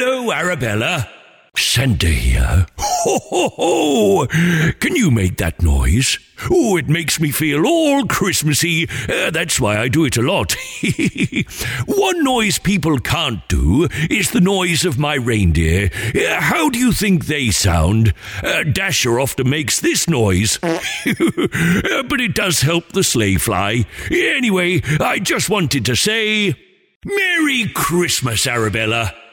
Hello, Arabella. Santa here. Ho, ho, ho! Can you make that noise? Oh, it makes me feel all Christmassy. That's why I do it a lot. One noise people can't do is the noise of my reindeer. How do you think they sound? Dasher often makes this noise. But it does help the sleigh fly. Anyway, I just wanted to say, Merry Christmas, Arabella.